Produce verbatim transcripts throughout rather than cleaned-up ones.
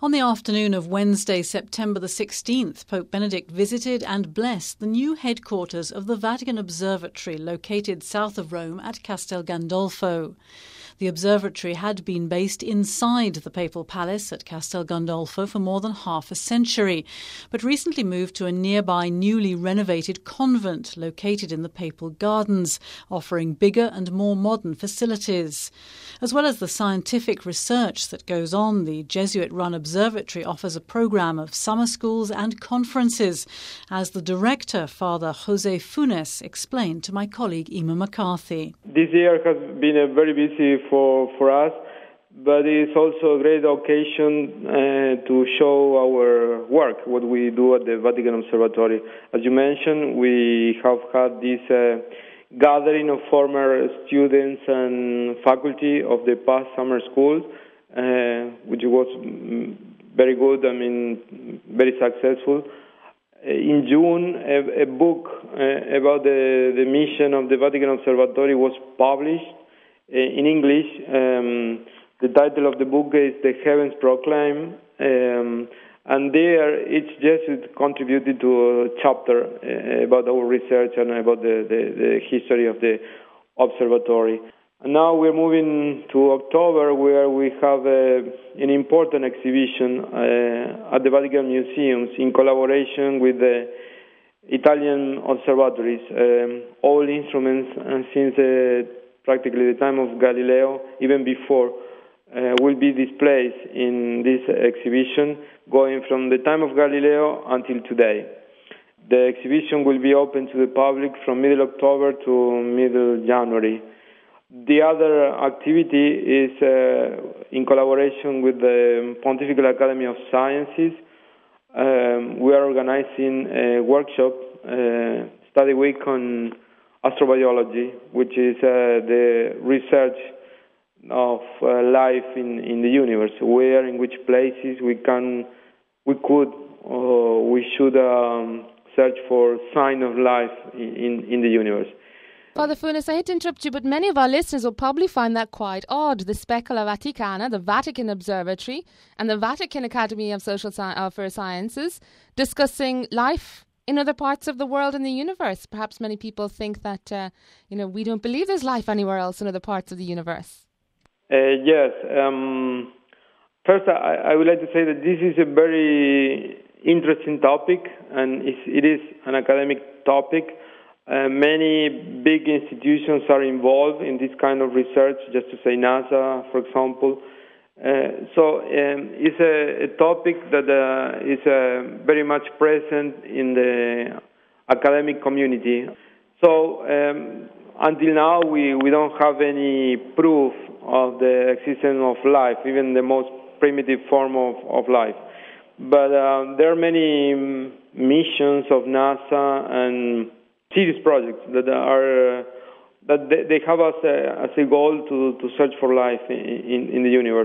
On the afternoon of Wednesday, September the sixteenth, Pope Benedict visited and blessed the new headquarters of the Vatican Observatory located south of Rome at Castel Gandolfo. The observatory had been based inside the papal palace at Castel Gandolfo for more than half a century, but recently moved to a nearby newly renovated convent located in the papal gardens, offering bigger and more modern facilities. As well as the scientific research that goes on, the Jesuit-run observatory offers a programme of summer schools and conferences, as the director, Father Jose Funes, explained to my colleague Emma McCarthy. This year has been a very busy for, for us, but it's also a great occasion uh, to show our work, what we do at the Vatican Observatory. As you mentioned, we have had this uh, gathering of former students and faculty of the past summer schools, uh, which was very good, I mean, very successful. In June, a, a book uh, about the, the mission of the Vatican Observatory was published uh, in English. Um, the title of the book is The Heavens Proclaim, um, and there each Jesuit contributed to a chapter uh, about our research and about the, the, the history of the observatory. And now we're moving to October, where we have a, an important exhibition uh, at the Vatican Museums in collaboration with the Italian observatories. Um, all instruments, and since uh, practically the time of Galileo, even before, uh, will be displayed in this exhibition, going from the time of Galileo until today. The exhibition will be open to the public from middle October to middle January. The other activity is uh, in collaboration with the Pontifical Academy of Sciences. Um, we are organizing a workshop, uh, study week on astrobiology, which is uh, the research of uh, life in, in the universe, where, in which places we can, we could, or we should um, search for sign of life in, in the universe. Father Funes, I hate to interrupt you, but many of our listeners will probably find that quite odd. The Specola Vaticana, the Vatican Observatory, and the Vatican Academy of Social Sci- uh, for Sciences discussing life in other parts of the world and the universe. Perhaps many people think that, uh, you know, we don't believe there's life anywhere else in other parts of the universe. Uh, yes. Um, first, I, I would like to say that this is a very interesting topic, and it's, it is an academic topic. Uh, many big institutions are involved in this kind of research, just to say NASA, for example. Uh, so um, it's a, a topic that uh, is uh, very much present in the academic community. So um, until now, we, we don't have any proof of the existence of life, even the most primitive form of, of life. But uh, there are many missions of NASA and serious projects that are uh, that they, they have as a, as a goal to, to search for life in, in, in the universe.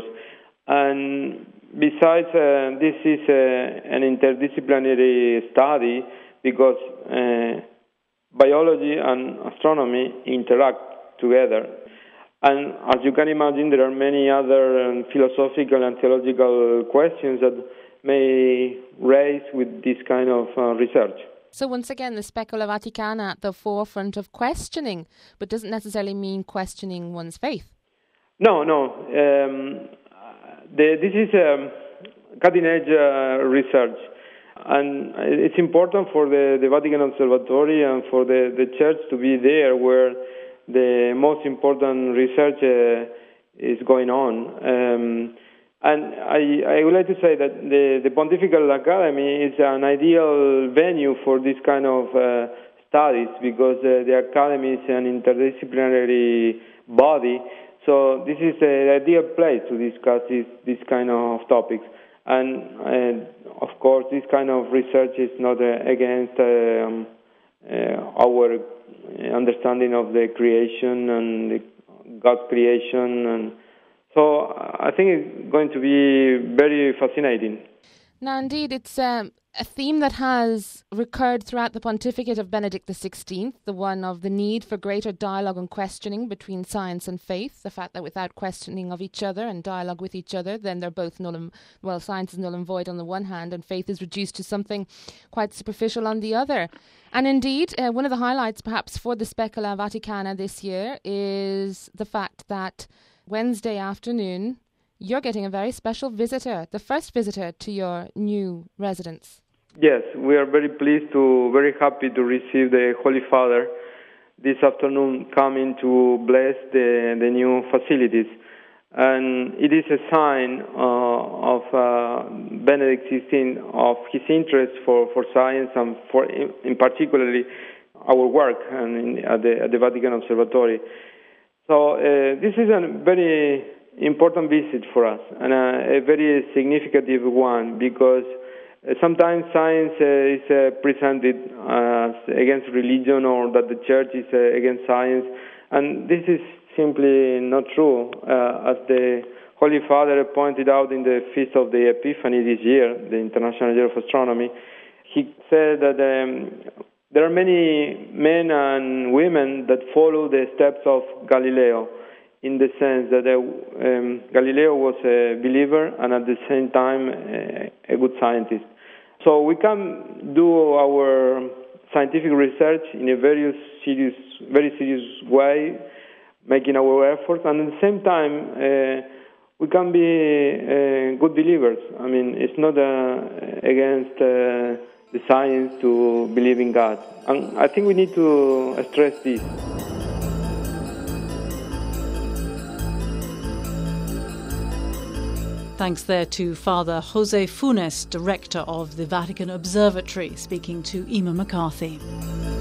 And besides, uh, this is a, an interdisciplinary study because uh, biology and astronomy interact together. And as you can imagine, there are many other um, philosophical and theological questions that may raise with this kind of uh, research. So once again, the Specola Vaticana at the forefront of questioning, but doesn't necessarily mean questioning one's faith. No, no. Um, the, this is um, cutting-edge uh, research, and it's important for the, the Vatican Observatory and for the, the Church to be there where the most important research uh, is going on. Um, And I, I would like to say that the, the Pontifical Academy is an ideal venue for this kind of uh, studies because uh, the Academy is an interdisciplinary body. So this is the ideal place to discuss this, this kind of topics. And uh, of course, this kind of research is not uh, against um, uh, our understanding of the creation and the God's creation. And so I think it's going to be very fascinating. Now, indeed, it's um, a theme that has recurred throughout the pontificate of Benedict the sixteenth, the one of the need for greater dialogue and questioning between science and faith, the fact that without questioning of each other and dialogue with each other, then they're both null and, well, science is null and void on the one hand, and faith is reduced to something quite superficial on the other. And indeed, uh, one of the highlights perhaps for the Specula Vaticana this year is the fact that Wednesday afternoon, you're getting a very special visitor, the first visitor to your new residence. Yes, we are very pleased to, very happy to receive the Holy Father this afternoon coming to bless the, the new facilities. And it is a sign uh, of uh, Benedict the sixteenth, of his interest for, for science and for, in, in particularly, our work and in, at, the, at the Vatican Observatory. So uh, this is a very important visit for us, and a, a very significant one, because uh, sometimes science uh, is uh, presented as against religion, or that the church is uh, against science, and this is simply not true. Uh, as the Holy Father pointed out in the Feast of the Epiphany this year, the International Year of Astronomy, he said that um, there are many men and women that follow the steps of Galileo, in the sense that uh, um, Galileo was a believer and at the same time uh, a good scientist. So we can do our scientific research in a very serious, very serious way, making our efforts, and at the same time uh, we can be uh, good believers. I mean, it's not uh, against uh, the science to believe in God. And I think we need to stress this. Thanks there to Father Jose Funes, Director of the Vatican Observatory, speaking to Emma McCarthy.